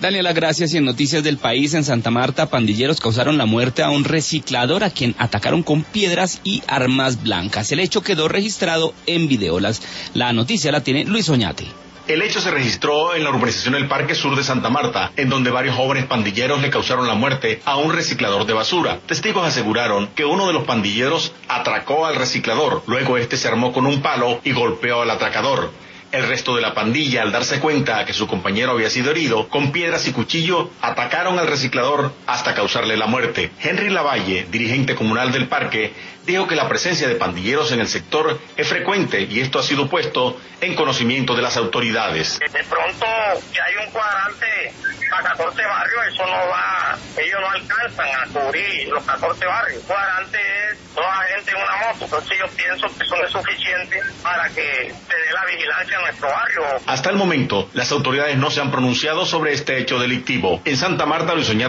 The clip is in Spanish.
Daniela, gracias. Y en Noticias del País, en Santa Marta, pandilleros causaron la muerte a un reciclador a quien atacaron con piedras y armas blancas. El hecho quedó registrado en video. La noticia la tiene Luis Oñate. El hecho se registró en la urbanización del Parque Sur de Santa Marta, en donde varios jóvenes pandilleros le causaron la muerte a un reciclador de basura. Testigos aseguraron que uno de los pandilleros atracó al reciclador, luego este se armó con un palo y golpeó al atracador. El resto de la pandilla, al darse cuenta que su compañero había sido herido, con piedras y cuchillo, atacaron al reciclador hasta causarle la muerte. Henry Lavalle, dirigente comunal del parque, dijo que la presencia de pandilleros en el sector es frecuente y esto ha sido puesto en conocimiento de las autoridades. De pronto, que hay un cuadrante a 14 barrios, eso no va, ellos no alcanzan a cubrir los 14 barrios. Un cuadrante es toda la gente en una moto, entonces yo pienso que eso no es suficiente para que se dé la vigilancia en nuestro barrio. Hasta el momento, las autoridades no se han pronunciado sobre este hecho delictivo. En Santa Marta, Luis Oñate.